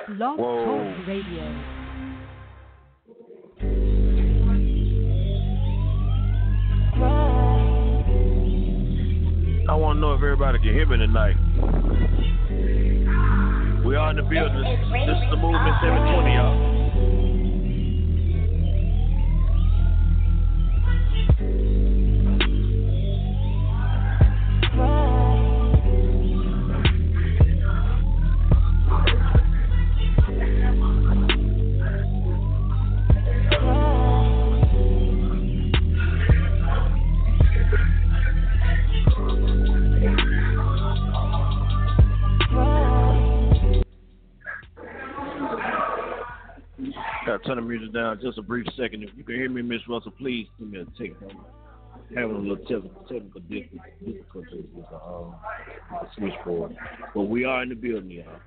Blog Talk Whoa. Radio. I want to know if everybody can hear me tonight. We are in the building. This is the Movement 720, y'all. Gotta turn the music down just a brief second. If you can hear me, Miss Russell, please give me a ticket. I'm having a little technical difficulties with the switchboard. But we are in the building, y'all.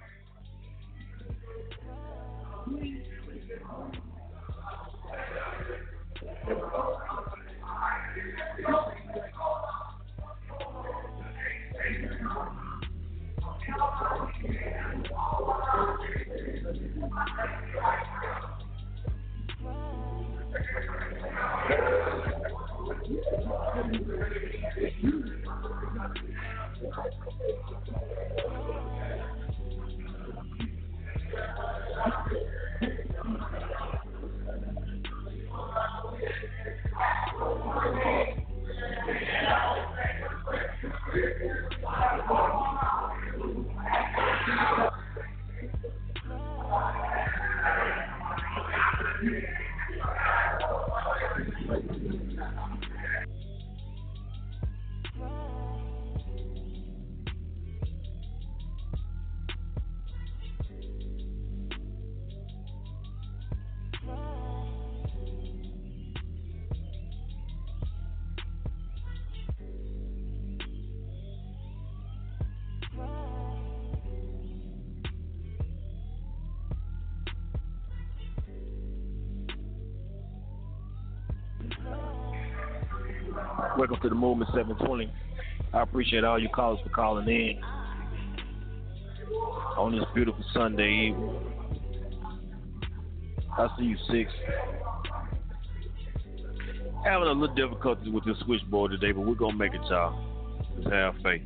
Welcome to the Movement 720. I appreciate all you callers for calling in on this beautiful Sunday evening. I see you, 6. Having a little difficulty with this switchboard today, but we're going to make it, y'all. Just have faith.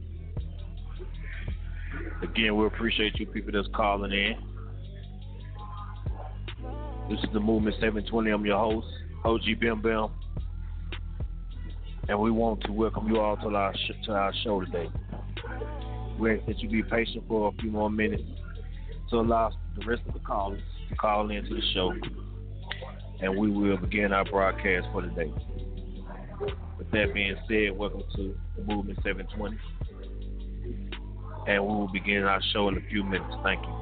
Again, we appreciate you people that's calling in. This is the Movement 720. I'm your host, OG Bim Bim. And we want to welcome you all to our show today. We ask that you be patient for a few more minutes to allow the rest of the callers to call into the show. And we will begin our broadcast for today. With that being said, welcome to the Movement 720. And we will begin our show in a few minutes. Thank you.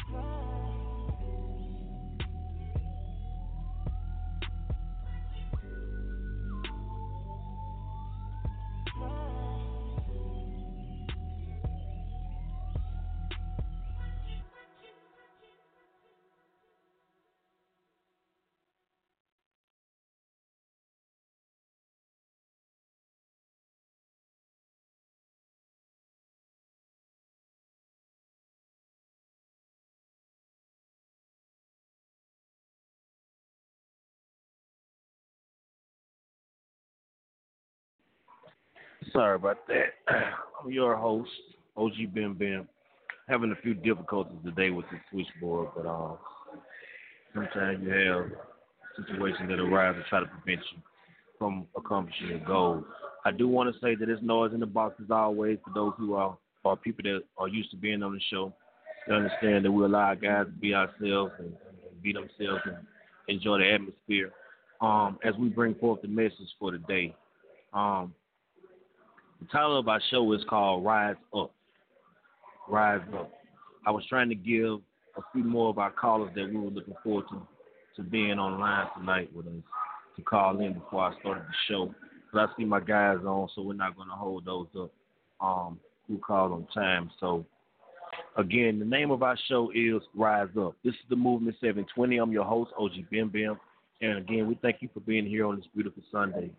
Sorry about that. I'm your host, OG Bim Bim. Having a few difficulties today with the switchboard, but sometimes you have situations that arise to try to prevent you from accomplishing your goals. I do want to say that there's noise in the box as always for those who are people that are used to being on the show. They understand that we allow our guys to be ourselves and be themselves and enjoy the atmosphere. As we bring forth the message for today, um, the title of our show is called Rise Up. Rise Up. I was trying to give a few more of our callers that we were looking forward to being online tonight with us to call in before I started the show. But I see my guys on, so we're not going to hold those up who called on time. So, again, the name of our show is Rise Up. This is the Movement 720. I'm your host, OG Bim Bim. And, again, we thank you for being here on this beautiful Sunday.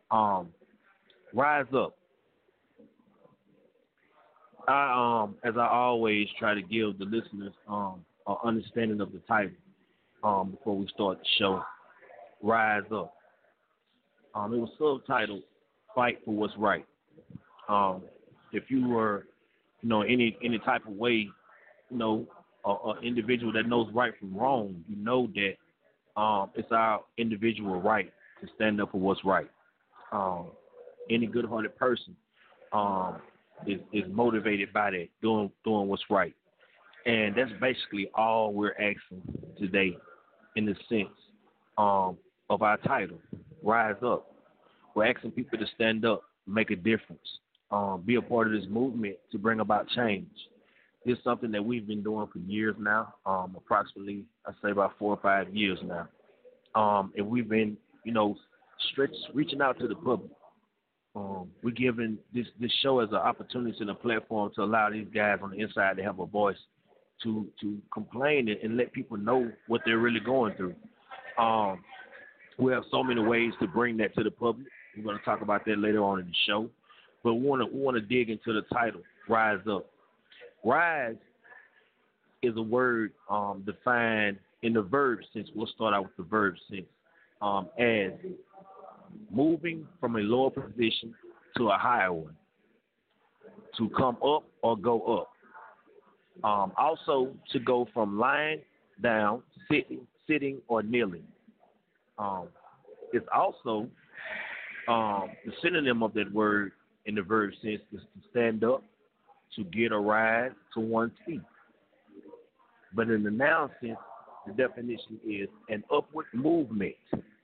Rise Up. As I always try to give the listeners an understanding of the title before we start the show. Rise Up. It was subtitled "Fight for What's Right." If you were, any type of way, an individual that knows right from wrong, you know that it's our individual right to stand up for what's right. Any good-hearted person is motivated by that, doing what's right. And that's basically all we're asking today in the sense of our title, Rise Up. We're asking people to stand up, make a difference, be a part of this movement to bring about change. This is something that we've been doing for years now, approximately, I'd say about 4 or 5 years now. And we've been, reaching out to the public. We're giving this show as an opportunity and a platform to allow these guys on the inside to have a voice to complain and let people know what they're really going through. We have so many ways to bring that to the public. We're going to talk about that later on in the show. But we want to dig into the title, Rise Up. Rise is a word defined in the verb sense. We'll start out with the verb sense as moving from a lower position to a higher one, to come up or go up. Also, to go from lying down, sitting or kneeling. It's also the synonym of that word in the verb sense is to stand up, to get a rise to one's feet. But in the noun sense, the definition is an upward movement.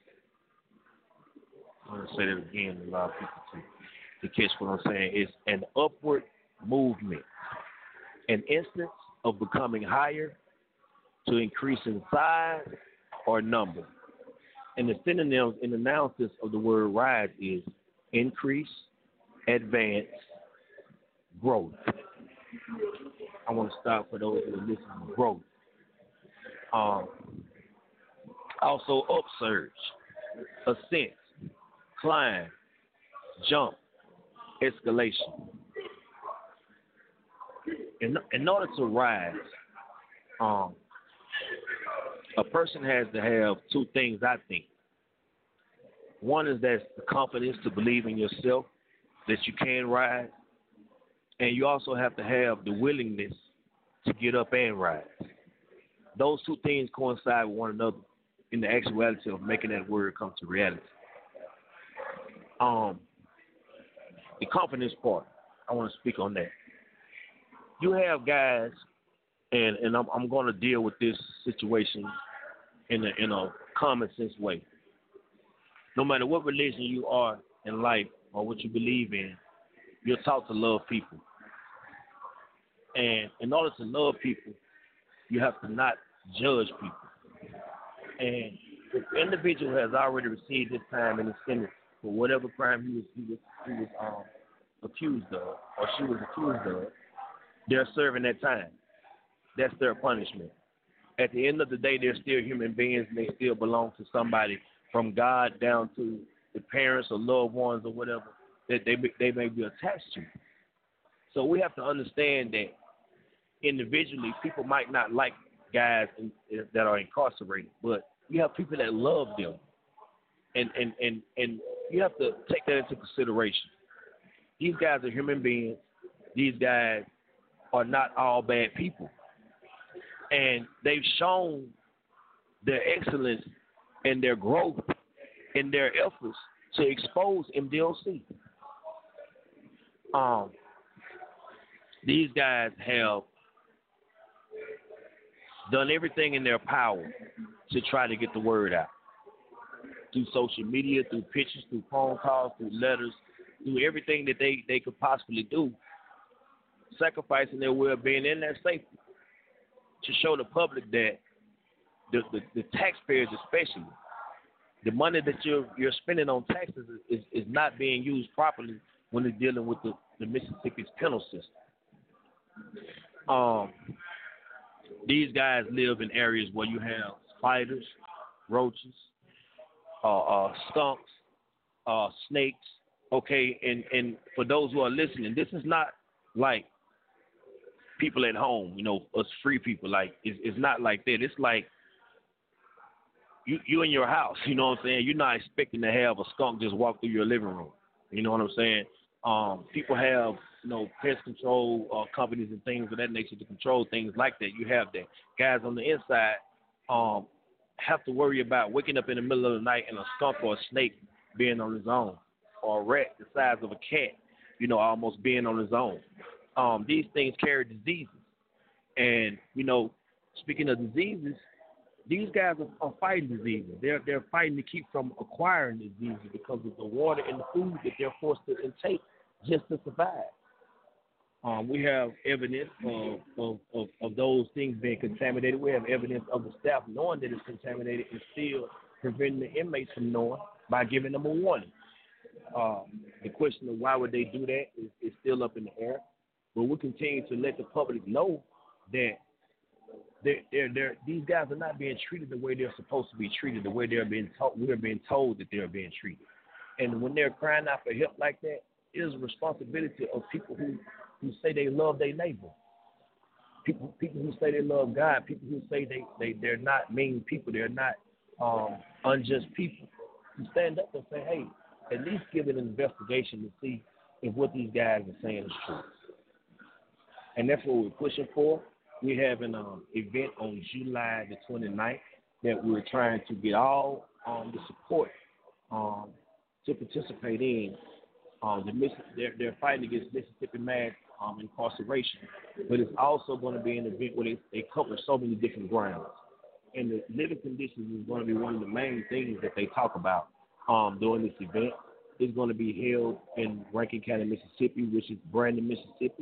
I'm going to say that again to allow people to catch what I'm saying. It's an upward movement, an instance of becoming higher, to increase in size or number. And the synonyms in the noun sense of the word rise is increase, advance, growth. I want to stop for those who are listening. Growth. Also upsurge, ascent, climb, jump, escalation. In order to rise, a person has to have two things, I think. One is that's the confidence to believe in yourself, that you can rise. And you also have to have the willingness to get up and rise. Those two things coincide with one another in the actuality of making that word come to reality. The confidence part, I want to speak on that. You have guys, and I'm going to deal with this situation in a common sense way. No matter what religion you are in life or what you believe in, you're taught to love people. And in order to love people, You have to not judge people. And if the individual has already received his time in the sentence for whatever crime he was accused of or she was accused of, they're serving that time. That's their punishment. At the end of the day, they're still human beings and they still belong to somebody, from God down to the parents or loved ones or whatever that they may be attached to. So we have to understand that individually, people might not like guys that are incarcerated, but you have people that love them, and you have to take that into consideration. These guys are human beings. These guys are not all bad people, and they've shown their excellence and their growth in their efforts to expose MDOC. These guys have done everything in their power to try to get the word out through social media, through pictures, through phone calls, through letters, through everything that they could possibly do, sacrificing their well-being and their safety to show the public that the taxpayers especially, the money that you're spending on taxes is not being used properly when they're dealing with the Mississippi's penal system. These guys live in areas where you have spiders, roaches, skunks, snakes. Okay, and for those who are listening, this is not like people at home, us free people. Like it's not like that. It's like you in your house. You know what I'm saying? You're not expecting to have a skunk just walk through your living room. You know what I'm saying? People have pest control companies and things of that nature to control things like that. You have that. Guys on the inside have to worry about waking up in the middle of the night and a skunk or a snake being on his own, or a rat the size of a cat, almost being on his own. These things carry diseases. And, speaking of diseases, these guys are fighting diseases. They're fighting to keep from acquiring diseases because of the water and the food that they're forced to intake just to survive. We have evidence of those things being contaminated. We have evidence of the staff knowing that it's contaminated and still preventing the inmates from knowing by giving them a warning. The question of why would they do that is still up in the air. But we'll continue to let the public know that these guys are not being treated the way they're supposed to be treated, the way we're being told that they're being treated. And when they're crying out for help like that, it is a responsibility of people who say they love their neighbor. People who say they love God, people who say they're not mean people, they're not unjust people, to stand up and say, hey, at least give an investigation to see if what these guys are saying is true. And that's what we're pushing for. We have an event on July the 29th that we're trying to get all the support to participate in. They're fighting against Mississippi mass incarceration, but it's also going to be an event where they cover so many different grounds. And the living conditions is going to be one of the main things that they talk about during this event. It's going to be held in Rankin County, Mississippi, which is Brandon, Mississippi,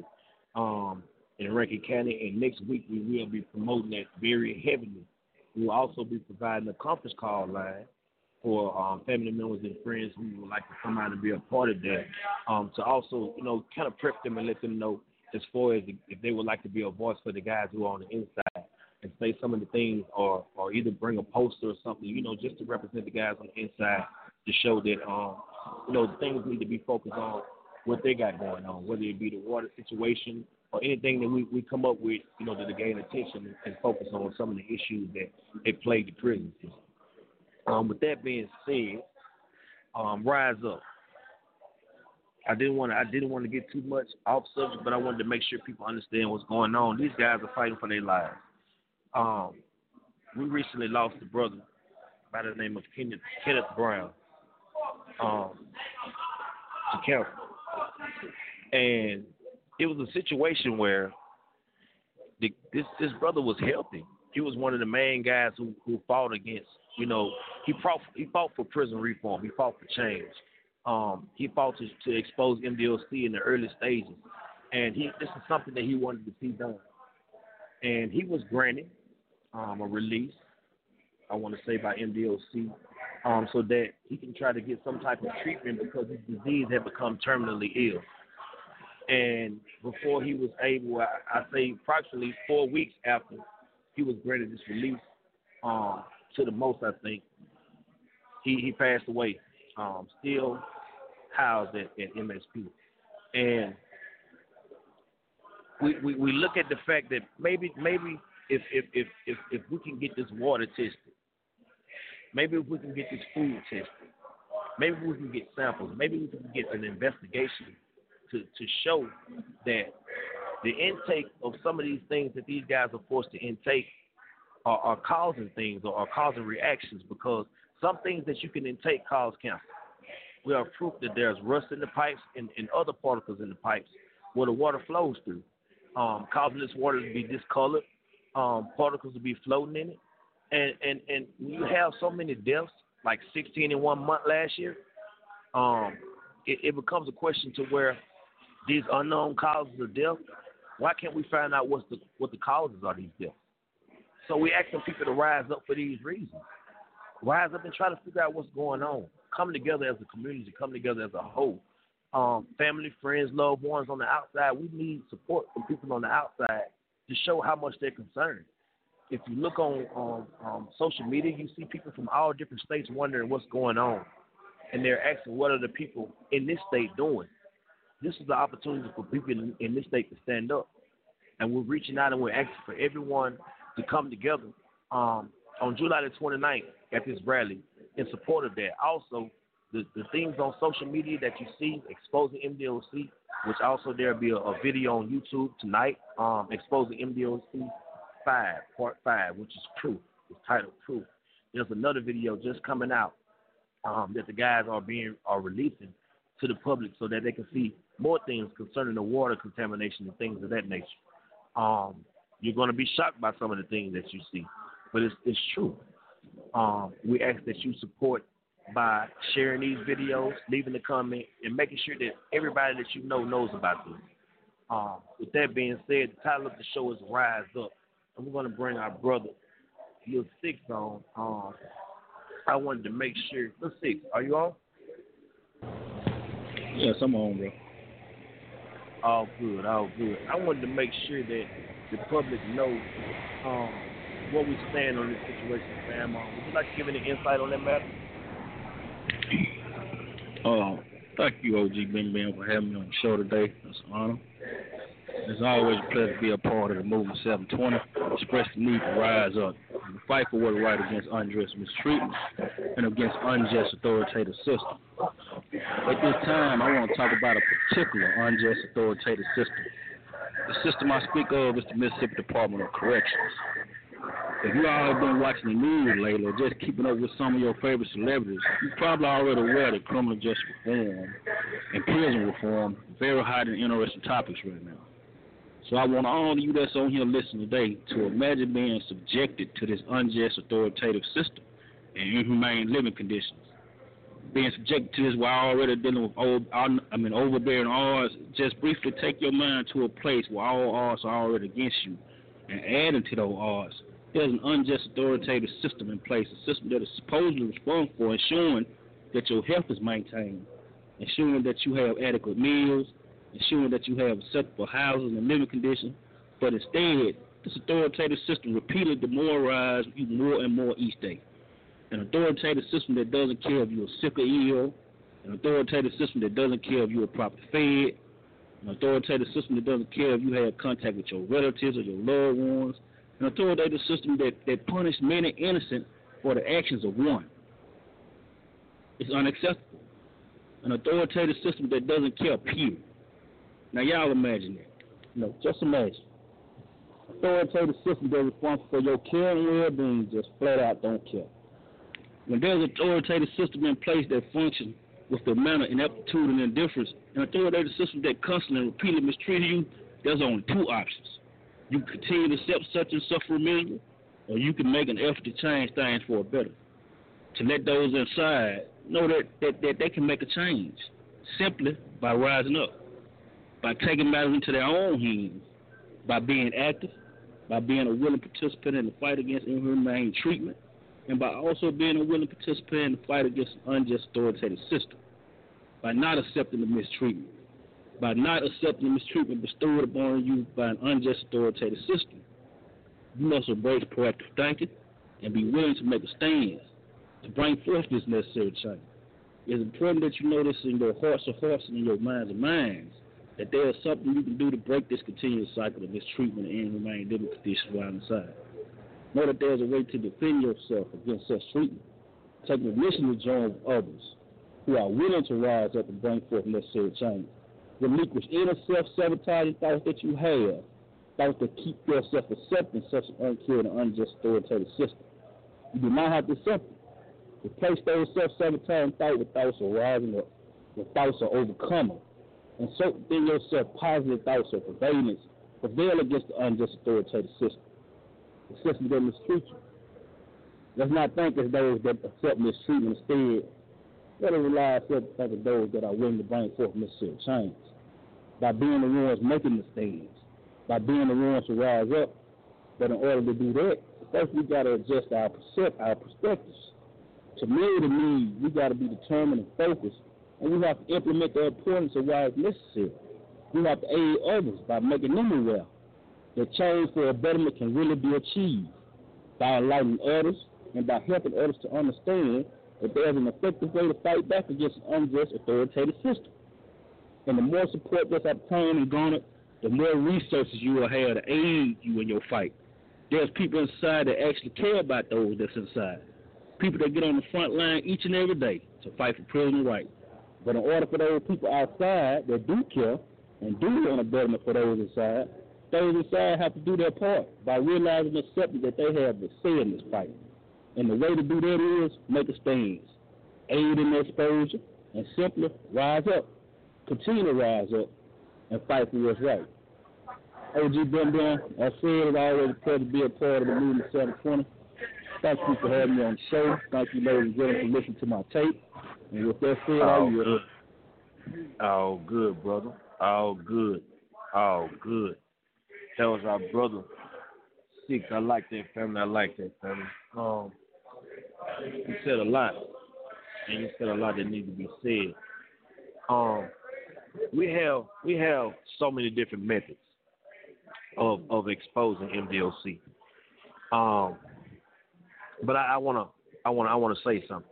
in Rankin County. And next week we will be promoting that very heavily. We will also be providing a conference call line for family members and friends who would like to come out and be a part of that, to also, kind of prep them and let them know as far as if they would like to be a voice for the guys who are on the inside and say some of the things, or either bring a poster or something, just to represent the guys on the inside, to show that, the things need to be focused on what they got going on, whether it be the water situation or anything that we come up with, to gain attention and focus on some of the issues that plague the prison system. With that being said, rise up. I didn't want to get too much off subject, but I wanted to make sure people understand what's going on. These guys are fighting for their lives. We recently lost a brother by the name of Kenneth Brown to cancer, and it was a situation where this brother was healthy. He was one of the main guys who fought against. He fought for prison reform. He fought for change. He fought to expose MDOC in the early stages, and this is something that he wanted to see done. and he was granted a release, I want to say by MDOC, so that he can try to get some type of treatment because his disease had become terminally ill. And before he was able, I say approximately 4 weeks after he was granted this release, to the most, I think, he passed away, still housed at MSP. And we look at the fact that maybe if we can get this water tested, maybe if we can get this food tested, maybe we can get samples, maybe we can get an investigation to show that the intake of some of these things that these guys are forced to intake are causing things or are causing reactions, because some things that you can intake cause cancer. We have proof that there's rust in the pipes and other particles in the pipes where the water flows through, causing this water to be discolored, particles to be floating in it. And when you have so many deaths, like 16 in 1 month last year, it becomes a question to where these unknown causes of death, why can't we find out what the causes are of these deaths? So we asking people to rise up for these reasons. Rise up and try to figure out what's going on. Come together as a community, come together as a whole. Family, friends, loved ones on the outside, we need support from people on the outside to show how much they're concerned. If you look on social media, you see people from all different states wondering what's going on. And they're asking, what are the people in this state doing? This is the opportunity for people in this state to stand up. And we're reaching out and we're asking for everyone to come together on July the 29th at this rally in support of that. Also, the things on social media that you see exposing MDOC, which also there'll be a video on YouTube tonight exposing MDOC 5, Part 5, which is Proof. It's titled Proof. There's another video just coming out that the guys are releasing to the public so that they can see more things concerning the water contamination and things of that nature. You're going to be shocked by some of the things that you see, but it's true. We ask that you support by sharing these videos, leaving a comment, and making sure that everybody that you know knows about this. With that being said, the title of the show is Rise Up, and we're going to bring our brother, Lil Six, on. I wanted to make sure. Lil Six, are you on? Yes, I'm on, bro. All good, all good. I wanted to make sure that the public knows where we stand on this situation, Sam. Would you like to give any insight on that matter? Thank you, OG Ben Ben, for having me on the show today. It's an honor. It's always a pleasure to be a part of the Movement 720, express the need to rise up and fight for what's right against unjust mistreatment and against unjust authoritative system. At this time, I want to talk about a particular unjust authoritative system. The system I speak of is the Mississippi Department of Corrections. If you all have been watching the news lately or just keeping up with some of your favorite celebrities, you're probably already aware that criminal justice reform and prison reform are very hot and interesting topics right now. So I want all of you that's on here listening today to imagine being subjected to this unjust authoritative system and inhumane living conditions. Being subjected to this while already dealing with overbearing odds. Just briefly take your mind to a place where all odds are already against you and adding to those odds. There's an unjust authoritative system in place, a system that is supposedly responsible for ensuring that your health is maintained, ensuring that you have adequate meals, ensuring that you have acceptable housing and living conditions. But instead, this authoritative system repeatedly demoralizes you more and more each day. An authoritative system that doesn't care if you're sick or ill, an authoritative system that doesn't care if you're properly fed, an authoritative system that doesn't care if you have contact with your relatives or your loved ones, an authoritative system that punishes many innocent for the actions of one. It's unacceptable. An authoritative system that doesn't care, period. Now, y'all imagine that. Just imagine. Authoritative system that's responsible for your care and well-being just flat out don't care. When there's an authoritative system in place that functions with the amount of ineptitude and indifference, an authoritative system that constantly and repeatedly mistreats you, there's only two options. You can continue to accept such and suffer remedial, or you can make an effort to change things for a better. To let those inside know that they can make a change simply by rising up, by taking matters into their own hands, by being active, by being a willing participant in the fight against inhumane treatment, and by also being a willing participant in the fight against an unjust authoritative system, by not accepting the mistreatment, by not accepting the mistreatment bestowed upon you by an unjust authoritative system. You must embrace proactive thinking and be willing to make a stand to bring forth this necessary change. It's important that you know this in your hearts of hearts and in your minds of minds, that there is something you can do to break this continuous cycle of mistreatment and inhumane living conditions while inside. Know that there is a way to defend yourself against such treatment. Take the initiative to join others who are willing to rise up and bring forth necessary change. Relinquish any self-sabotaging thoughts that you have, thoughts that keep yourself accepting such an uncaring and unjust authoritative system. You do not have to accept it. Replace those self-sabotaging thoughts with thoughts of rising up, with thoughts of overcoming. Insert within yourself positive thoughts of prevalence, prevail against the unjust authoritative system. The system that mistreat you. Let's not think as those that accept mistreatment. Instead, let us rely on those that are willing to bring forth necessary change. By being the ones making the stands, by being the ones to rise up. But in order to do that, first we got to adjust our perspectives. To mirror the need, we got to be determined and focused, and we have to implement the importance of why it's necessary. We have to aid others by making them aware that change for a betterment can really be achieved by enlightening others and by helping others to understand that there's an effective way to fight back against an unjust authoritative system. And the more support that's obtained and garnered, the more resources you will have to aid you in your fight. There's people inside that actually care about those that's inside. People that get on the front line each and every day to fight for prisoner rights. But in order for those people outside that do care and do want a betterment for those inside have to do their part by realizing and accepting that they have the say in this fight. And the way to do that is make a stand, aid in the exposure, and simply rise up. Continue to rise up and fight for what's right. OG Bim Bim, I said it's always a pleasure to be a part of the Movement 720. Thank you for having me on the show. Thank you, ladies and gentlemen, for listening to my tape. And with that said, all good, brother. All good. That was our brother. Six. I like that family. He said a lot, and he said a lot that needs to be said. We have so many different methods of exposing MDOC. But I wanna say something.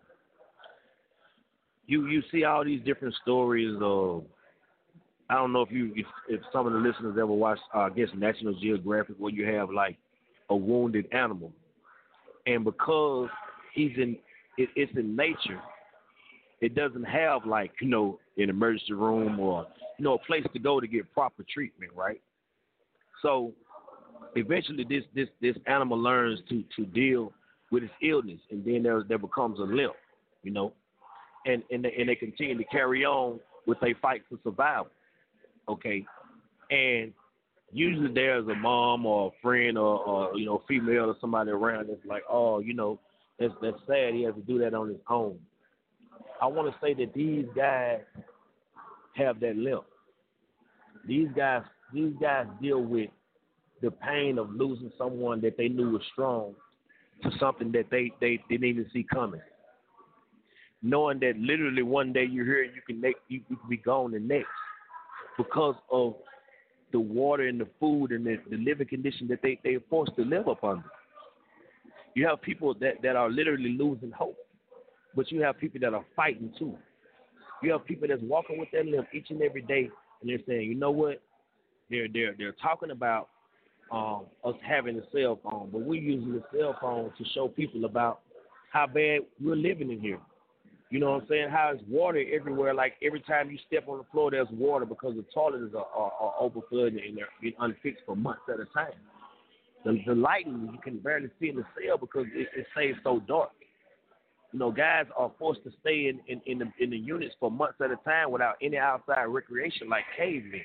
You see all these different stories of, I don't know if some of the listeners ever watched I guess National Geographic, where you have like a wounded animal, and because it's in nature, it doesn't have like an emergency room or a place to go to get proper treatment, right? So eventually this animal learns to deal with its illness, and then there becomes a limp, and they continue to carry on with their fight for survival. Okay, and usually there's a mom or a friend or female or somebody around that's like, that's sad, he has to do that on his own. I want to say that these guys have that limp. These guys deal with the pain of losing someone that they knew was strong to something that they didn't even see coming. Knowing that literally one day you're here and you can be gone the next because of the water and the food and the living condition that they're forced to live up under. You have people that are literally losing hope, but you have people that are fighting too. You have people that's walking with their limp each and every day, and they're saying, you know what? They're talking about us having a cell phone, but we're using the cell phone to show people about how bad we're living in here. You know what I'm saying? How it's water everywhere. Like every time you step on the floor, there's water because the toilets are overflowed and they're being unfixed for months at a time. The lighting you can barely see in the cell because it stays so dark. Guys are forced to stay in the units for months at a time without any outside recreation, like cavemen.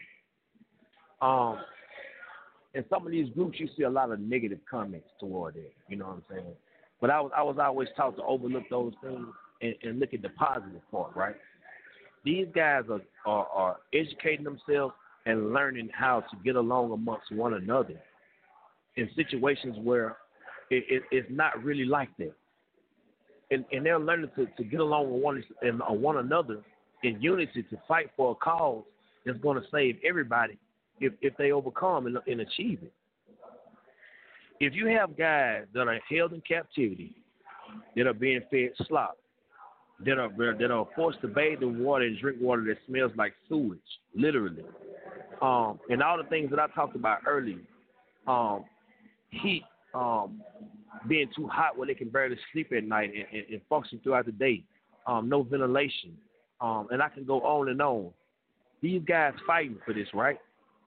In some of these groups, you see a lot of negative comments toward it. You know what I'm saying? But I was always taught to overlook those things and look at the positive part, right? These guys are educating themselves and learning how to get along amongst one another in situations where it's not really like that. And they're learning to get along with one another in unity to fight for a cause that's going to save everybody if they overcome and achieve it. If you have guys that are held in captivity, that are being fed slop, that are forced to bathe in water and drink water that smells like sewage, literally, and all the things that I talked about earlier, heat, being too hot where they can barely sleep at night and function throughout the day, no ventilation, and I can go on and on. These guys fighting for this, right?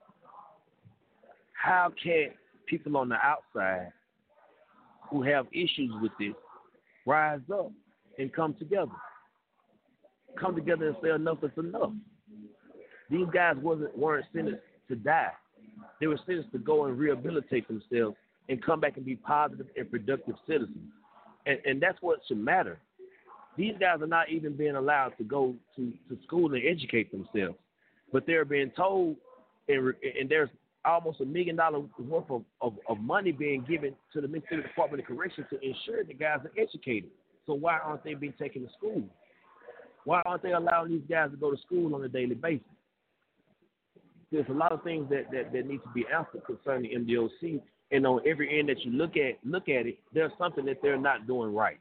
How can people on the outside who have issues with this rise up and come together? Come together and say enough is enough. These guys weren't sentenced to die. They were sentenced to go and rehabilitate themselves and come back and be positive and productive citizens. And that's what should matter. These guys are not even being allowed to go to school and educate themselves. But they're being told, and there's almost $1 million worth of money being given to the Mississippi Department of Corrections to ensure the guys are educated. So why aren't they being taken to school? Why aren't they allowing these guys to go to school on a daily basis? There's a lot of things that need to be answered concerning MDOC, and on every end that you look at it, there's something that they're not doing right.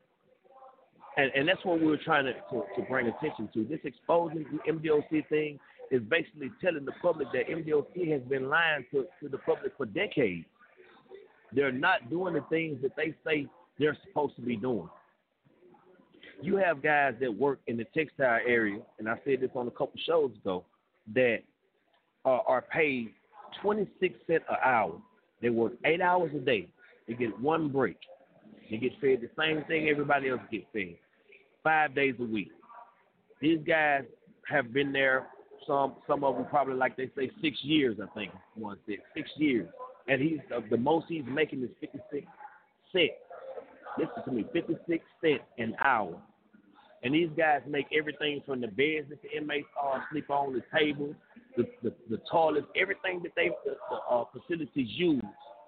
And that's what we were trying to bring attention to. This exposing the MDOC thing is basically telling the public that MDOC has been lying to the public for decades. They're not doing the things that they say they're supposed to be doing. You have guys that work in the textile area, and I said this on a couple shows ago, that are paid 26 cents an hour. They work 8 hours a day. They get one break. They get fed the same thing everybody else gets fed, 5 days a week. These guys have been there, some of them probably, like they say, 6 years, I think one said, 6 years. And the most he's making is 56 cents. Listen to me, 56 cents an hour. And these guys make everything from the beds that the inmates sleep on, the tables, the toilets, everything that the facilities use.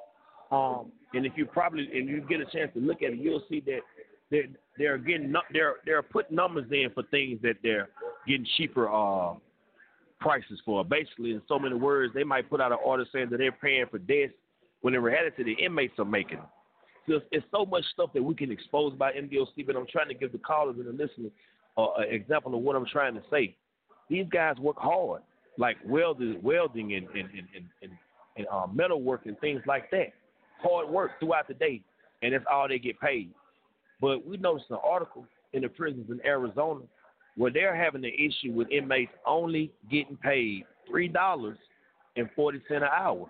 And if you get a chance to look at it, you'll see that they're putting numbers in for things that they're getting cheaper prices for. Basically, in so many words, they might put out an order saying that they're paying for desks when in reality the inmates are making them. So it's so much stuff that we can expose by MDOC, but I'm trying to give the callers and the listeners an example of what I'm trying to say. These guys work hard, like welding and metal work and things like that. Hard work throughout the day, and that's all they get paid. But we noticed an article in the prisons in Arizona where they're having an issue with inmates only getting paid $3.40 an hour.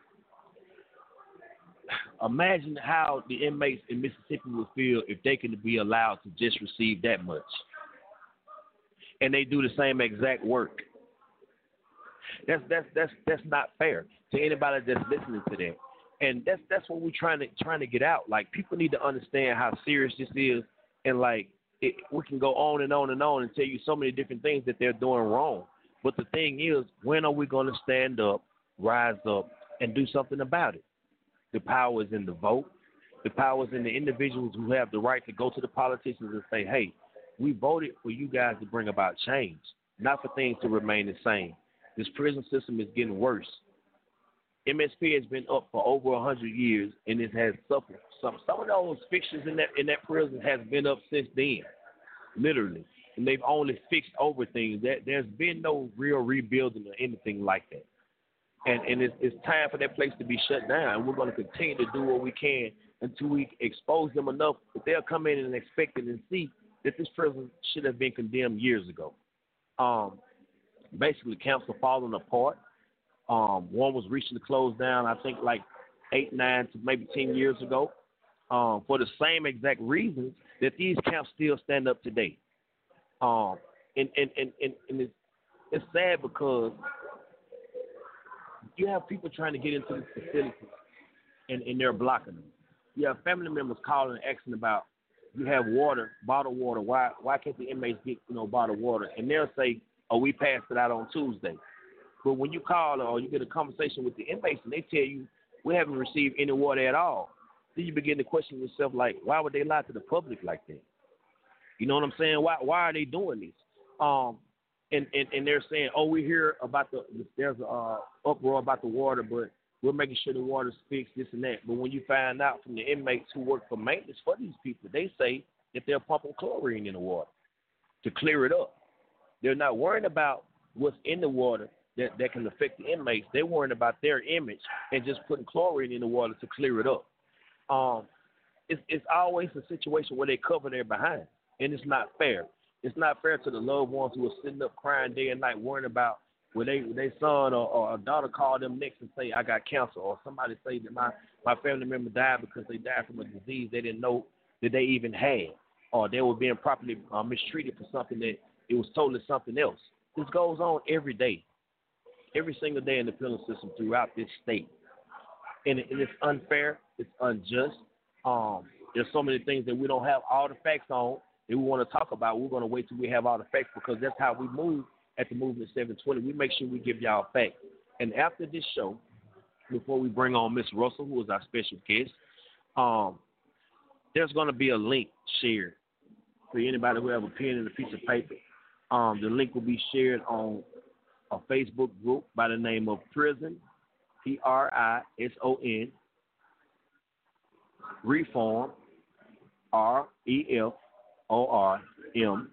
Imagine how the inmates in Mississippi would feel if they could be allowed to just receive that much. And they do the same exact work. That's not fair to anybody that's listening to that. And that's what we're trying to get out. Like, people need to understand how serious this is, and we can go on and on and on and tell you so many different things that they're doing wrong. But the thing is, when are we going to stand up, rise up, and do something about it? The power is in the vote. The power is in the individuals who have the right to go to the politicians and say, hey, we voted for you guys to bring about change, not for things to remain the same. This prison system is getting worse. MSP has been up for over 100 years, and it has suffered. Some of those fixtures in that prison has been up since then, literally. And they've only fixed over things. There's been no real rebuilding or anything like that. And it's time for that place to be shut down. And we're going to continue to do what we can until we expose them enough that they'll come in and expect it and see that this prison should have been condemned years ago. Basically, camps are falling apart. One was reaching to close down, I think, like 8, 9 to maybe 10 years ago, for the same exact reasons that these camps still stand up today. And it's sad because you have people trying to get into these facilities, and they're blocking them. You have family members calling and asking about, you have water, bottled water. Why can't the inmates get bottled water? And they'll say, oh, we passed it out on Tuesday. But when you call or you get a conversation with the inmates and they tell you we haven't received any water at all. Then you begin to question yourself, like, why would they lie to the public like that? You know what I'm saying? Why are they doing this? And they're saying, oh, we hear about there's a uproar about the water, but we're making sure the water's fixed, this and that. But when you find out from the inmates who work for maintenance for these people, they say that they're pumping chlorine in the water to clear it up. They're not worrying about what's in the water that can affect the inmates. They're worrying about their image and just putting chlorine in the water to clear it up. It's always a situation where they cover their behind, and it's not fair. It's not fair to the loved ones who are sitting up crying day and night worrying about when their son or a daughter call them next and say, I got cancer, or somebody say that my family member died because they died from a disease they didn't know that they even had, or they were being properly mistreated for something that it was totally something else. This goes on every day, every single day in the penal system throughout this state. And it's unfair. It's unjust. There's so many things that we don't have all the facts on that we want to talk about. We're going to wait till we have all the facts, because that's how we move at the Movement 720. We make sure we give y'all facts. And after this show, before we bring on Miss Russell, who is our special guest, there's going to be a link shared for anybody who have a pen and a piece of paper. The link will be shared on a Facebook group by the name of Prison, PRISON, Reform, REFORM,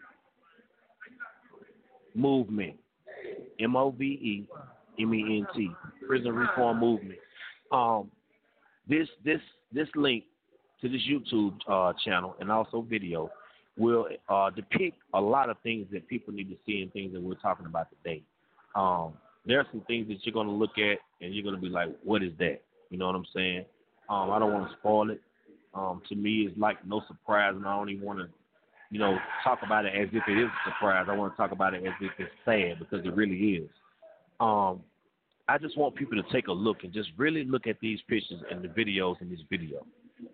Movement, MOVEMENT, Prison Reform Movement. This link to this YouTube channel and also video will depict a lot of things that people need to see and things that we're talking about today. There are some things that you're going to look at and you're going to be like, what is that? You know what I'm saying? I don't want to spoil it. To me, it's like no surprise, and I don't even want to, talk about it as if it is a surprise. I want to talk about it as if it's sad, because it really is. I just want people to take a look and just really look at these pictures and the videos in this video.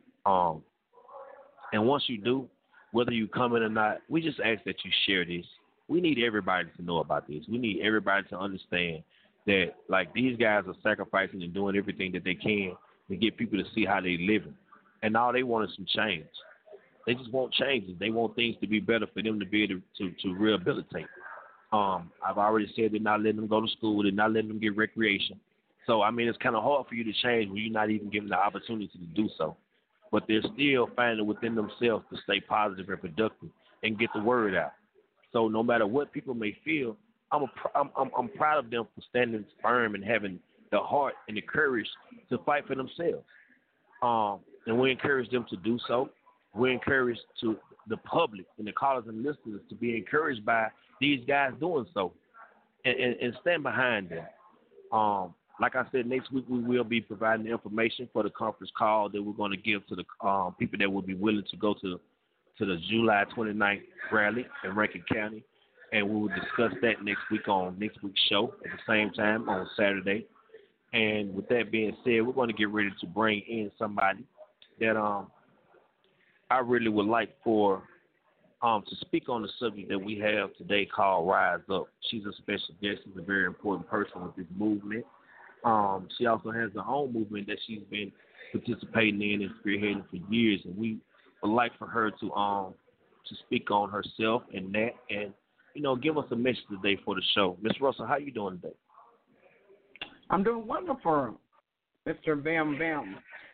And once you do, whether you come in or not, we just ask that you share this. We need everybody to know about this. We need everybody to understand that, like, these guys are sacrificing and doing everything that they can to get people to see how they're living. And all they want is some change. They just want changes. They want things to be better for them to be able to rehabilitate. I've already said they're not letting them go to school. They're not letting them get recreation. So, I mean, it's kind of hard for you to change when you're not even given the opportunity to do so. But they're still finding within themselves to stay positive and productive and get the word out. So no matter what people may feel, I'm proud of them for standing firm and having the heart and the courage to fight for themselves. And we encourage them to do so. We encourage the public and the callers and listeners to be encouraged by these guys doing so and stand behind them. Like I said, next week we will be providing the information for the conference call that we're going to give to the people that will be willing to go to the July 29th rally in Rankin County. And we will discuss that next week on next week's show at the same time on Saturday. And with that being said, we're going to get ready to bring in somebody that I really would like for to speak on the subject that we have today called Rise Up. She's a special guest. She's a very important person with this movement. She also has her own movement that she's been participating in and spearheading for years, and we would like for her to speak on herself and that, and give us a message today for the show. Miss Russell, how you doing today? I'm doing wonderful, Mr. Bam Bam.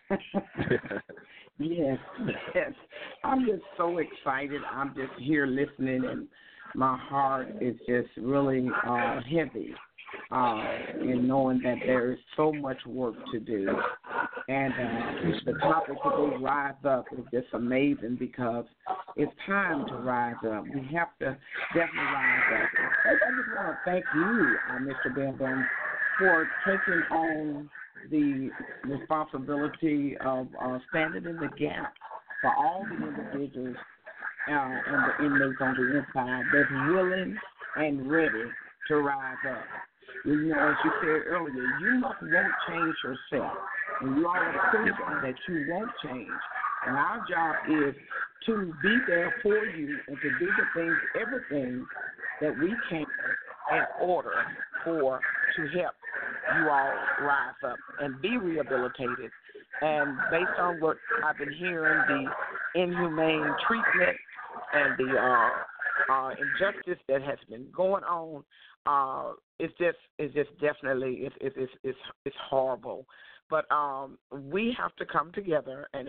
Yes. I'm just so excited. I'm just here listening, and my heart is just really heavy in knowing that there is so much work to do. And the topic today, Rise Up, is just amazing because it's time to rise up. We have to definitely rise up. I just want to thank you, Mr. Bam Bam, for taking on the responsibility of standing in the gap for all the individuals and the inmates on the inside that's willing and ready to rise up. As you said earlier, you won't change yourself. And you already proved that you won't change. And our job is to be there for you and to do the things, everything that we can in order to help you all rise up and be rehabilitated. And based on what I've been hearing, the inhumane treatment and the injustice that has been going on, it's just definitely it's horrible. But we have to come together and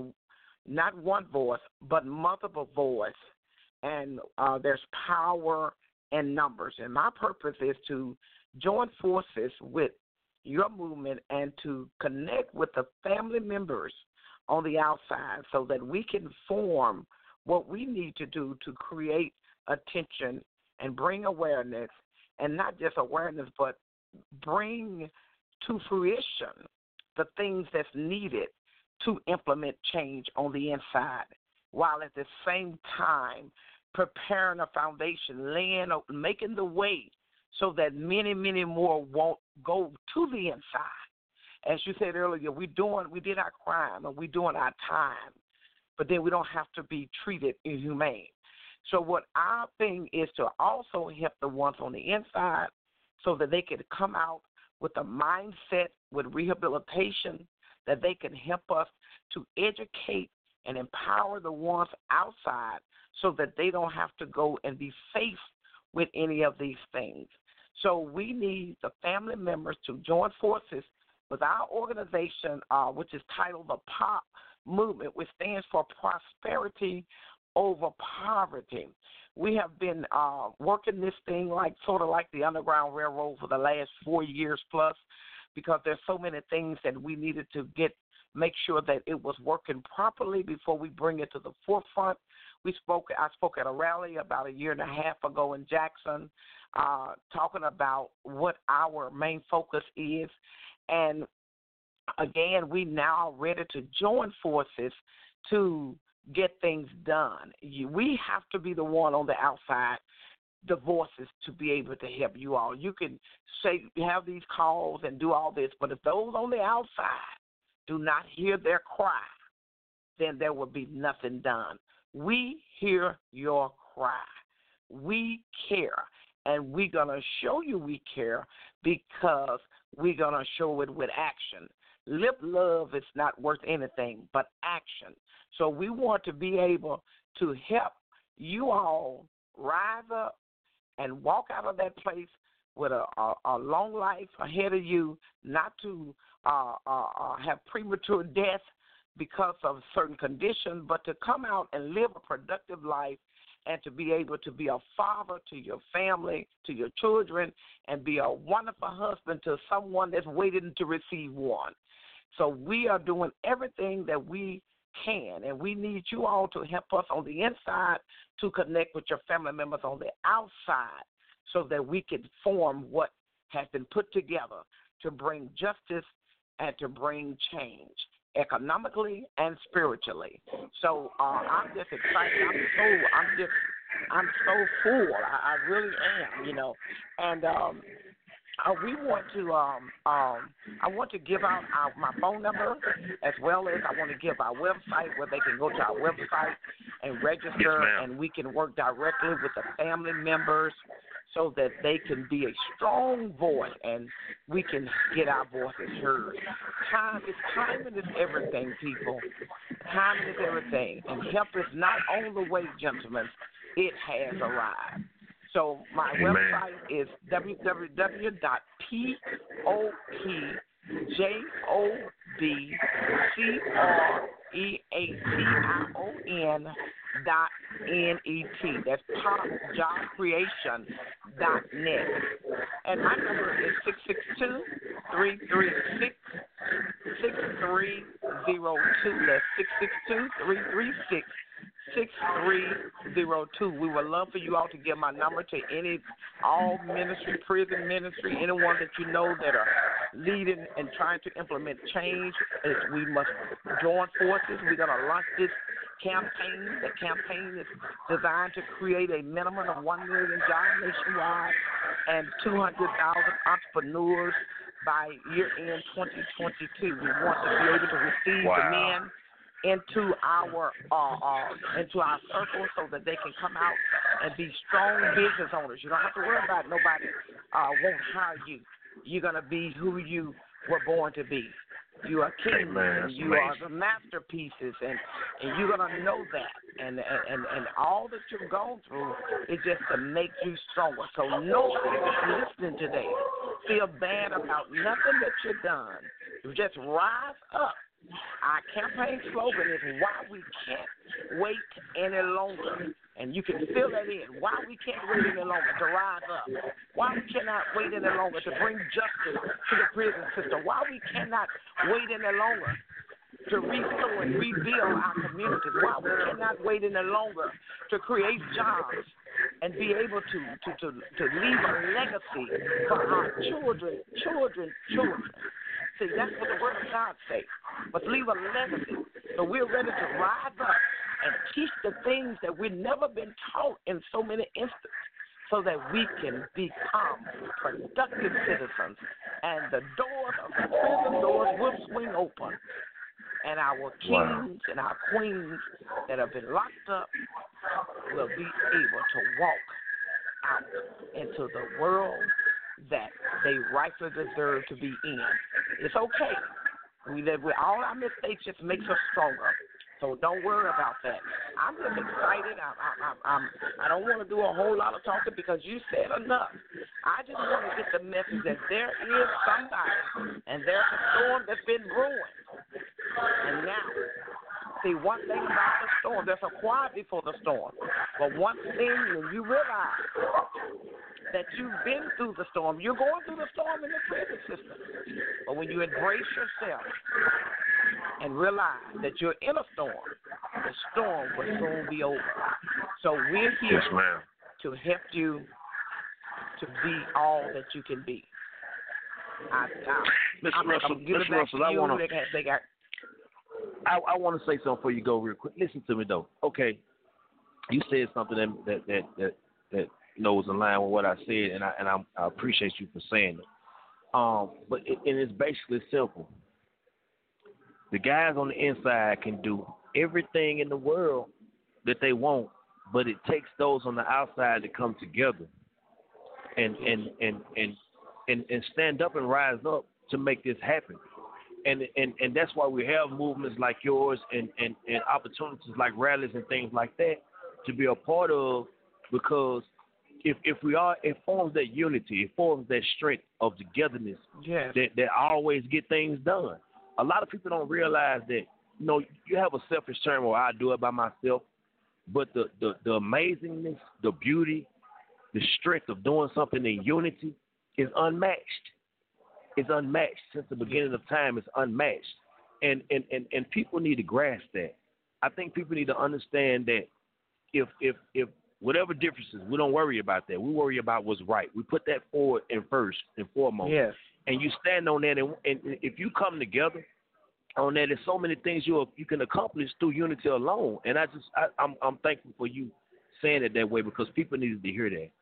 not one voice, but multiple voice. And there's power in numbers. And my purpose is to join forces with your movement and to connect with the family members on the outside so that we can form what we need to do to create attention and bring awareness, and not just awareness, but bring to fruition the things that's needed to implement change on the inside, while at the same time preparing a foundation, making the way so that many, many more won't go to the inside. As you said earlier, we did our crime and we're doing our time, but then we don't have to be treated inhumane. So what our thing is to also help the ones on the inside so that they can come out with a mindset, with rehabilitation, that they can help us to educate and empower the ones outside so that they don't have to go and be faced with any of these things. So we need the family members to join forces with our organization, which is titled the POP Movement, which stands for Prosperity Over Poverty. We have been working this thing sort of like the Underground Railroad for the last 4 years plus, because there's so many things that we needed to make sure that it was working properly before we bring it to the forefront. I spoke at a rally about a year and a half ago in Jackson, talking about what our main focus is. And again, we now are ready to join forces to get things done. We have to be the one on the outside, the voices, to be able to help you all. You can have these calls and do all this, but if those on the outside do not hear their cry, then there will be nothing done. We hear your cry. We care, and we're going to show you we care because we're going to show it with action. Lip love is not worth anything but action. So we want to be able to help you all rise up and walk out of that place with a long life ahead of you, not to have premature death because of certain conditions, but to come out and live a productive life and to be able to be a father to your family, to your children, and be a wonderful husband to someone that's waiting to receive one. So we are doing everything that we can, and we need you all to help us on the inside to connect with your family members on the outside so that we can form what has been put together to bring justice and to bring change economically and spiritually. So I'm just excited. I'm so full. I really am, And we want to I want to give out my phone number, as well as I want to give our website where they can go to our website and register, and we can work directly with the family members so that they can be a strong voice and we can get our voices heard. Timing is everything, people. Timing is everything. And help is not on the way, gentlemen. It has arrived. So my website is www.popcreation.net. That's popjobcreation.net. And my number is 662-336-6302. That's 662-336-6302. We would love for you all to give my number to all ministry, prison ministry, anyone that you know that are leading and trying to implement change. We must join forces. We're going to launch this campaign. The campaign is designed to create a minimum of 1 million jobs nationwide and 200,000 entrepreneurs by year-end 2022. We want to be able to receive the men into our circle so that they can come out and be strong business owners. You don't have to worry about nobody won't hire you. you're going to be who you were born to be. You are king, and you are the masterpieces, and you're going to know that. And all that you've gone through is just to make you stronger. So nobody that's listening today feel bad about nothing that you've done. You just rise up. Our campaign slogan is why we can't wait any longer. And you can fill that in. Why we can't wait any longer to rise up. Why we cannot wait any longer to bring justice to the prison system. Why we cannot wait any longer to restore and rebuild our communities. Why we cannot wait any longer to create jobs and be able to leave a legacy for our children. See, that's what the Word of God says. But leave a legacy. So we're ready to rise up and teach the things that we've never been taught in so many instances so that we can become productive citizens. And the doors of the prison doors will swing open. And our kings and our queens that have been locked up will be able to walk out into the world that they rightfully deserve to be in. It's okay. We live with all our mistakes just makes us stronger. So don't worry about that. I'm just excited. I don't want to do a whole lot of talking because you said enough. I just want to get the message that there is somebody and there's a storm that's been brewing. And now, see, one thing about the storm, there's a quiet before the storm. But one thing, when you realize that you've been through the storm, you're going through the storm in the prison system. But when you embrace yourself and realize that you're in a storm, the storm will soon be over. So we're here to help you to be all that you can be. Mr. Russell, I want to say something before you go real quick. Listen to me though. Okay, you said something that was in line with what I said, and I appreciate you for saying it. But it's basically simple. The guys on the inside can do everything in the world that they want, but it takes those on the outside to come together and stand up and rise up to make this happen. And that's why we have movements like yours and opportunities like rallies and things like that to be a part of, because if we are, it forms that unity, it forms that strength of togetherness that always get things done. A lot of people don't realize that, you have a selfish term where I do it by myself, but the amazingness, the beauty, the strength of doing something in unity is unmatched. It's unmatched. Since the beginning of time, it's unmatched. And people need to grasp that. I think people need to understand that if whatever differences, we don't worry about that. We worry about what's right. We put that forward in first and foremost. Yes. And you stand on that, and if you come together on that, there's so many things you can accomplish through unity alone. And I'm thankful for you saying it that way, because people needed to hear that.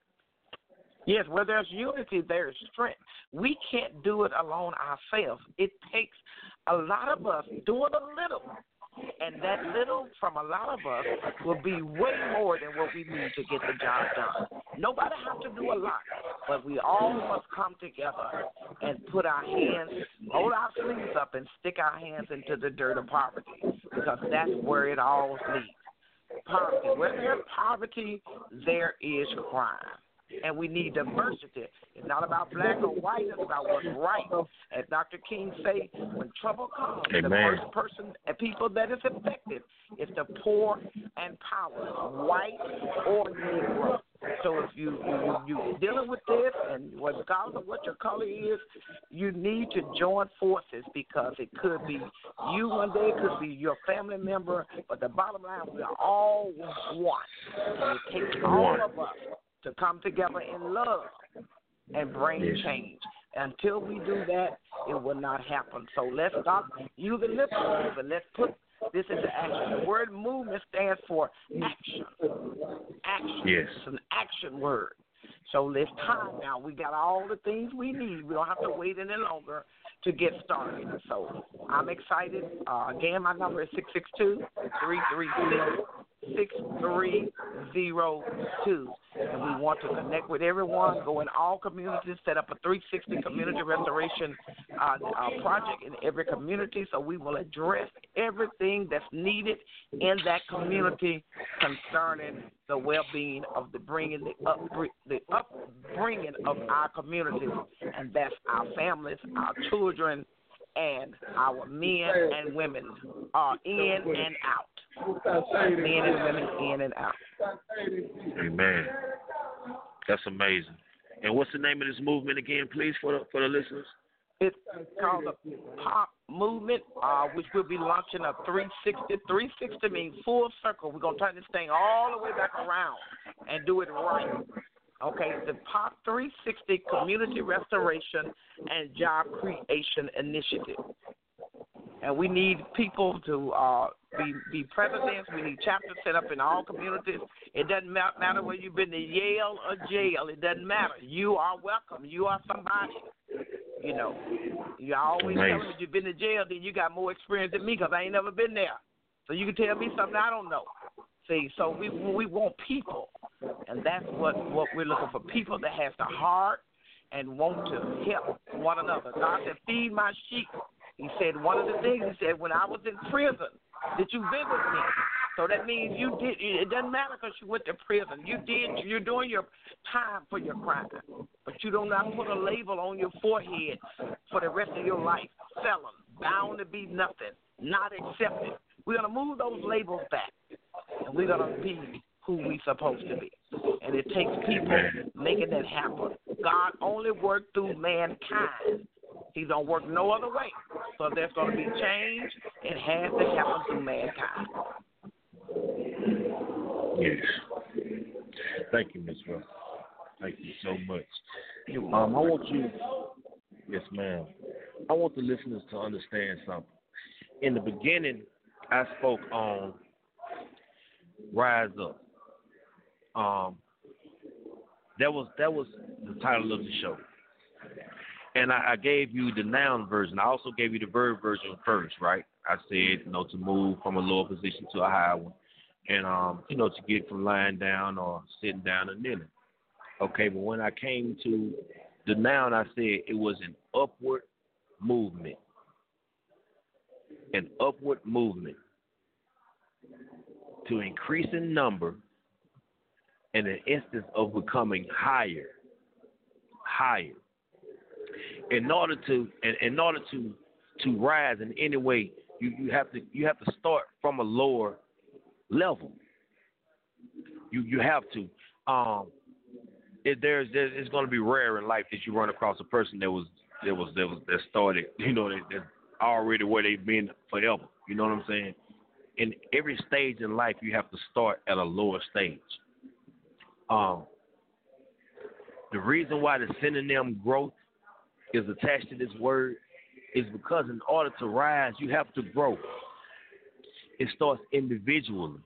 Yes, where there's unity, there's strength. We can't do it alone ourselves. It takes a lot of us doing a little. And that little from a lot of us will be way more than what we need to get the job done. Nobody has to do a lot, but we all must come together and put our hands, roll our sleeves up and stick our hands into the dirt of poverty, because that's where it all leads. Poverty. Where there's poverty, there is crime. And we need diversity. It's not about black or white. It's about what's right. As Dr. King say, when trouble comes, the first person and people that is affected is the poor and powerless, white or Negro. So if you're dealing with this, and regardless of what your color is, you need to join forces, because it could be you one day, it could be your family member, but the bottom line, we are all one. And it takes all of us to come together in love and bring change. Until we do that, it will not happen. So let's stop using lip service and let's put this into action. The word movement stands for action. Action. Yes. It's an action word. So it's time now. We got all the things we need. We don't have to wait any longer to get started. So I'm excited. Again, my number is 662-330-7633. 6302. And we want to connect with everyone, go in all communities, set up a 360 community restoration project in every community, so we will address everything that's needed in that community concerning the well-being of the upbringing of our communities, and that's our families, our children, and our men and women are in and out. Men and women in and out. Amen. That's amazing. And what's the name of this movement again, please, for the listeners? It's called the POP Movement, which will be launching a 360. 360 means full circle. We're going to turn this thing all the way back around and do it right. Okay, the POP 360 Community Restoration and Job Creation Initiative. And we need people to be presidents. We need chapters set up in all communities. It doesn't matter whether you've been to Yale or jail. It doesn't matter. You are welcome. You are somebody. You know, you always tell me if you've been to jail, then you got more experience than me because I ain't never been there. So you can tell me something I don't know. See, so we want people, and that's what we're looking for, people that has the heart and want to help one another. God said, feed my sheep. He said one of the things, he said, when I was in prison, did you visit me? So that means you did. It doesn't matter because you went to prison. You're doing your time for your crime. But you do not put a label on your forehead for the rest of your life. Felon, bound to be nothing, not accepted. We're going to move those labels back, and we're going to be who we're supposed to be. And it takes people making that happen. God only worked through mankind. He don't work no other way. So if there's going to be change, it has to happen through mankind. Yes. Thank you, Ms. Ruff. Thank you so much. I want you, yes, ma'am. I want the listeners to understand something. In the beginning, I spoke on Rise Up. That was the title of the show. And I gave you the noun version. I also gave you the verb version first, right? I said, to move from a lower position to a higher one. And, to get from lying down or sitting down or kneeling. Okay, but when I came to the noun, I said it was an upward movement. An upward movement to increase in number and an instance of becoming higher. In order to rise in any way, you have to start from a lower level. You have to. It's going to be rare in life that you run across a person that started, that already where they've been forever. You know what I'm saying? In every stage in life, you have to start at a lower stage. The reason why the synonym growth is attached to this word is because in order to rise, you have to grow. It starts individually.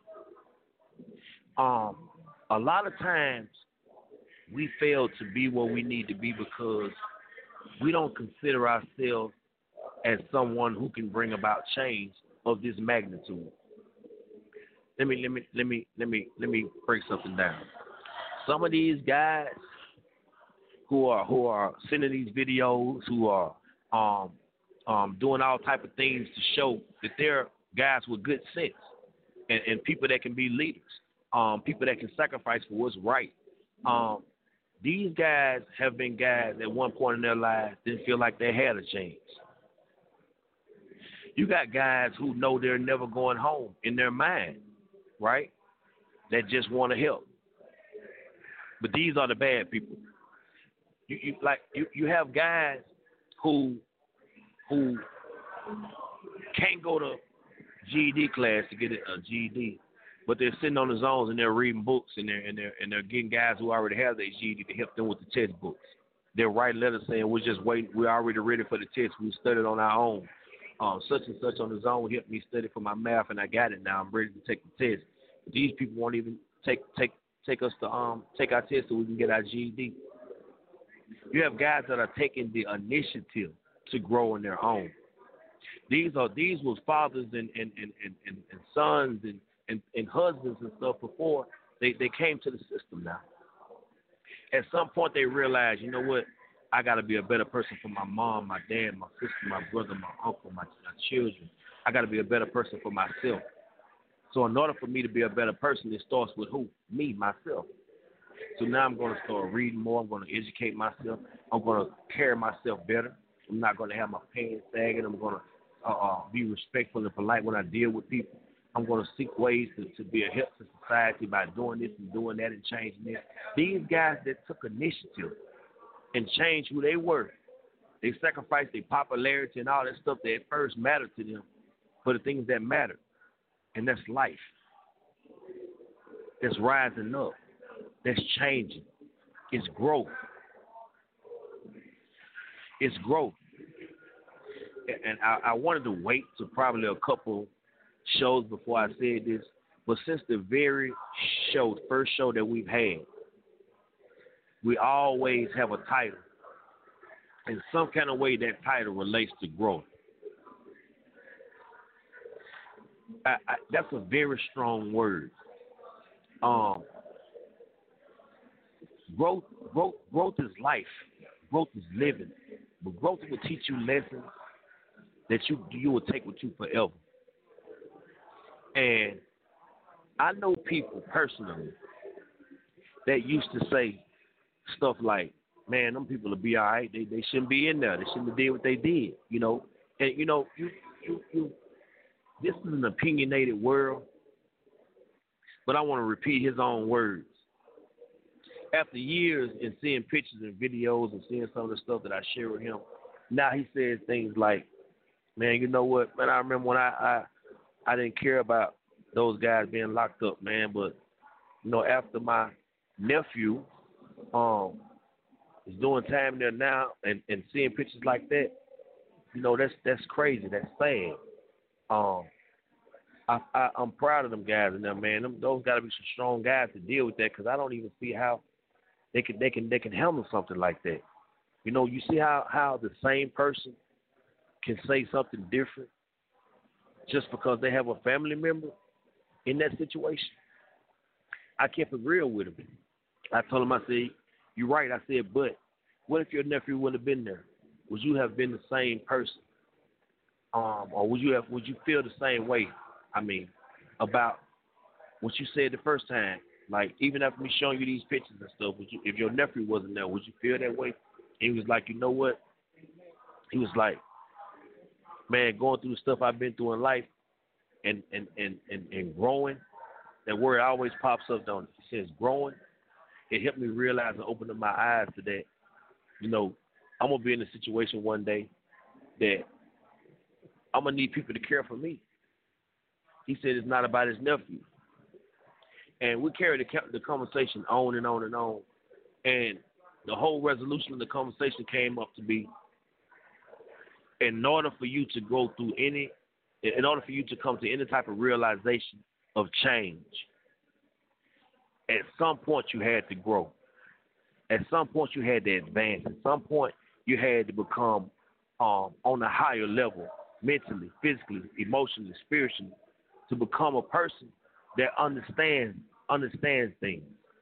A lot of times we fail to be where we need to be because we don't consider ourselves as someone who can bring about change of this magnitude. Let me break something down. Some of these guys who are sending these videos, who are doing all type of things to show that they're guys with good sense and people that can be leaders, people that can sacrifice for what's right. These guys have been guys at one point in their lives didn't feel like they had a chance. You got guys who know they're never going home in their mind, right? That just want to help. But these are the bad people. You have guys who can't go to GED class to get a GED, but they're sitting on the zones and they're reading books and they're getting guys who already have their GED to help them with the textbooks. They're writing letters saying we're just waiting. We're already ready for the test. We studied on our own. Such and such on the zone helped me study for my math, and I got it now. I'm ready to take the test. But these people won't even take us to take our test so we can get our GED. You have guys that are taking the initiative to grow on their own. These was fathers and sons and husbands and stuff before they came to the system now. At some point they realized, you know what, I got to be a better person for my mom, my dad, my sister, my brother, my uncle, my children. I got to be a better person for myself. So in order for me to be a better person, it starts with who? Me, myself. So now I'm going to start reading more. I'm going to educate myself. I'm going to carry myself better. I'm not going to have my pants sagging. I'm going to be respectful and polite when I deal with people. I'm going to seek ways to be a help to society by doing this and doing that and changing this. These guys that took initiative and changed who they were, they sacrificed their popularity and all that stuff that at first mattered to them for the things that matter. And that's life. That's rising up. That's changing. It's growth. It's growth. And I wanted to wait to probably a couple shows before I said this, but since the very first show that we've had, we always have a title. In some kind of way, that title relates to growth. That's a very strong word. Growth is life. Growth is living. But growth will teach you lessons that you will take with you forever. And I know people personally that used to say stuff like, man, them people will be all right. They shouldn't be in there. They shouldn't have did what they did, you know. And, you know, you this is an opinionated world, but I want to repeat his own words. After years and seeing pictures and videos and seeing some of the stuff that I share with him, now he says things like, man, you know what, man, I remember when I didn't care about those guys being locked up, man, but, you know, after my nephew is doing time there now and seeing pictures like that, you know, that's crazy. That's sad. I'm proud of them guys and them, man. Those got to be some strong guys to deal with that, because I don't even see how they can handle something like that. You know, you see how the same person can say something different just because they have a family member in that situation. I kept it real with him. I told him, I said, you're right. I said, but what if your nephew wouldn't have been there? Would you have been the same person? Or would you feel the same way? I mean, about what you said the first time. Like, even after me showing you these pictures and stuff, if your nephew wasn't there, would you feel that way? And he was like, you know what? He was like, man, going through the stuff I've been through in life and growing, that word always pops up, don't it? He says growing. It helped me realize and open up my eyes to that. You know, I'm going to be in a situation one day that I'm going to need people to care for me. He said it's not about his nephew. And we carried the conversation on and on and on. And the whole resolution of the conversation came up to be, in order for you to go through in order for you to come to any type of realization of change, at some point you had to grow. At some point you had to advance. At some point you had to become on a higher level, mentally, physically, emotionally, spiritually, to become a person that understands things.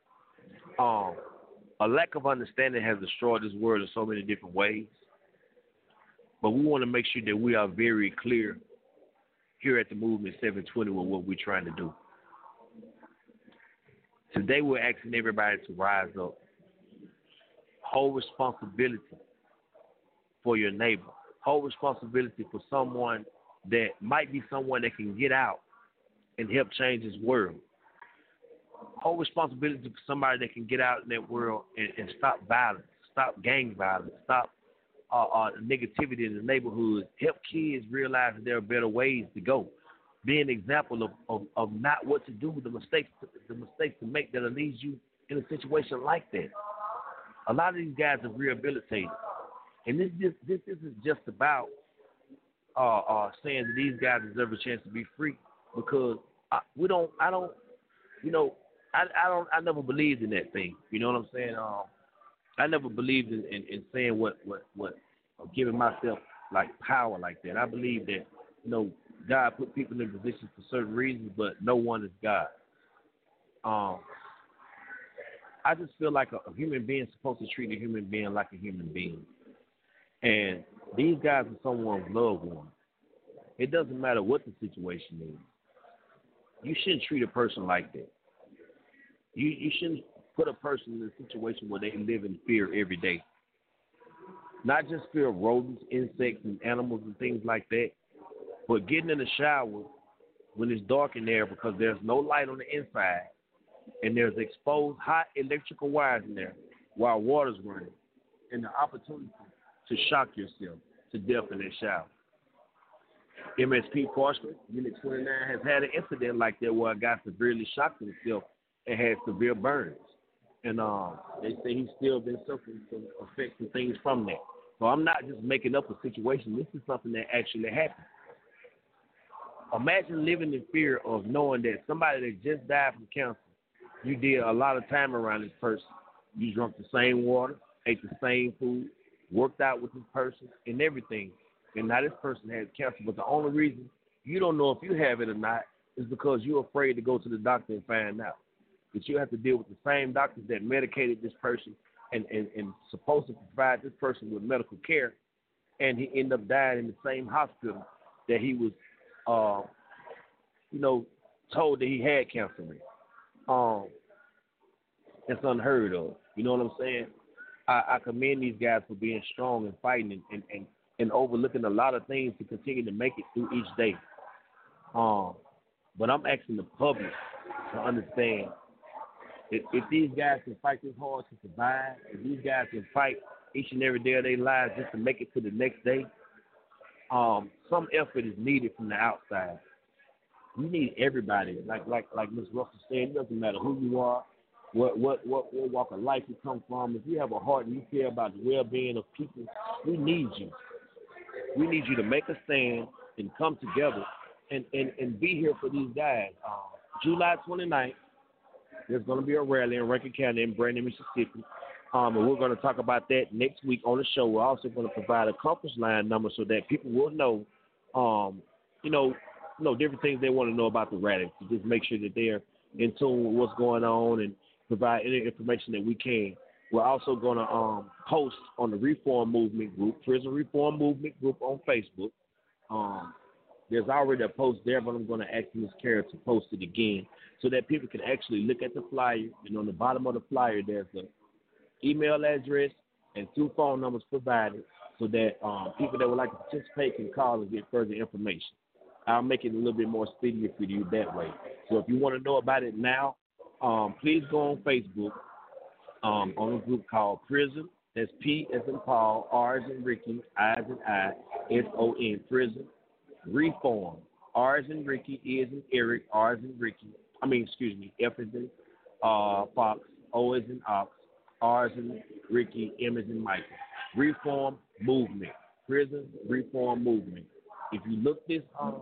A lack of understanding has destroyed this world in so many different ways. But we want to make sure that we are very clear here at the Movement 720 with what we're trying to do. Today we're asking everybody to rise up. Hold responsibility for your neighbor. Hold responsibility for someone that might be someone that can get out and help change this world. Hold responsibility for somebody that can get out in that world and stop violence, stop gang violence, stop negativity in the neighborhood. Help kids realize that there are better ways to go. Be an example of not what to do, the mistakes to make that will lead you in a situation like that. A lot of these guys are rehabilitated, and this isn't just about saying that these guys deserve a chance to be free, because I never believed in that thing. You know what I'm saying? I never believed in saying what or giving myself like power like that. I believe that, you know, God put people in positions for certain reasons, but no one is God. I just feel like a human being is supposed to treat a human being like a human being. And these guys are someone's loved one. It doesn't matter what the situation is. You shouldn't treat a person like that. You shouldn't put a person in a situation where they live in fear every day. Not just fear of rodents, insects, and animals and things like that, but getting in the shower when it's dark in there because there's no light on the inside and there's exposed hot electrical wires in there while water's running, and the opportunity to shock yourself to death in that shower. MSP Parchment, Unit 29, has had an incident like that where a guy severely shocked himself and had severe burns. And they say he's still been suffering some effects and things from that. So I'm not just making up a situation. This is something that actually happened. Imagine living in fear of knowing that somebody that just died from cancer, you did a lot of time around this person. You drank the same water, ate the same food, worked out with this person and everything. And now this person has cancer. But the only reason you don't know if you have it or not is because you're afraid to go to the doctor and find out. But you have to deal with the same doctors that medicated this person and supposed to provide this person with medical care. And he ended up dying in the same hospital that he was, told that he had cancer in. It's unheard of. You know what I'm saying? I commend these guys for being strong and fighting and overlooking a lot of things to continue to make it through each day. But I'm asking the public to understand if these guys can fight this hard to survive, if these guys can fight each and every day of their lives just to make it to the next day, some effort is needed from the outside. You need everybody. Like Ms. Russell said, it doesn't matter who you are, what walk of life you come from. If you have a heart and you care about the well-being of people, we need you. We need you to make a stand and come together and be here for these guys. July 29th, there's going to be a rally in Rankin County in Brandon, Mississippi. And we're going to talk about that next week on the show. We're also going to provide a conference line number so that people will know, different things they want to know about the rally. So just make sure that they're in tune with what's going on and provide any information that we can. We're also going to post on the Reform Movement group, Prison Reform Movement group on Facebook. There's already a post there, but I'm going to ask Ms. Kara to post it again so that people can actually look at the flyer. And on the bottom of the flyer, there's an email address and 2 phone numbers provided so that people that would like to participate can call and get further information. I'll make it a little bit more speedier for you that way. So if you want to know about it now, please go on Facebook on a group called Prison. That's P as in Paul, R as in Ricky, I as in I, S-O-N, Prison Reform. R as in Ricky, E as in Eric, R as in Ricky. F as in Fox, O as in Ox, R as in Ricky, M as in Michael. Reform Movement. Prison Reform Movement. If you look this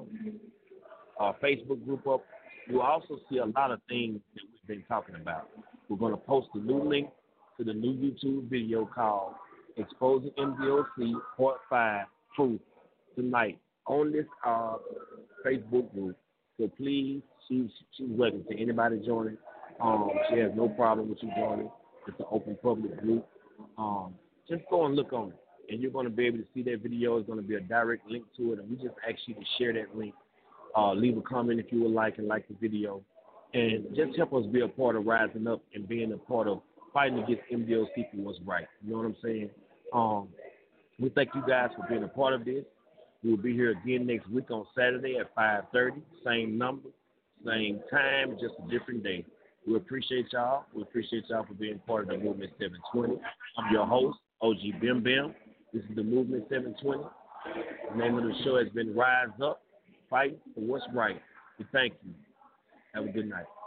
Facebook group up, you'll also see a lot of things that we've been talking about. We're going to post a new link to the new YouTube video called Exposing MDOC Part 5 Proof tonight on this Facebook group. So please, she's welcome to anybody joining. She has no problem with you joining. It's an open public group. Just go and look on it, and you're going to be able to see that video. It's going to be a direct link to it, and we just ask you to share that link. Leave a comment if you would like and like the video. And just help us be a part of rising up and being a part of fighting against MDOC for what's right. You know what I'm saying? We thank you guys for being a part of this. We'll be here again next week on Saturday at 5:30. Same number, same time, just a different day. We appreciate y'all. We appreciate y'all for being part of the Movement 720. I'm your host, OG Bim Bim. This is the Movement 720. The name of the show has been Rise Up, Fight for What's Right. We thank you. Have a good night.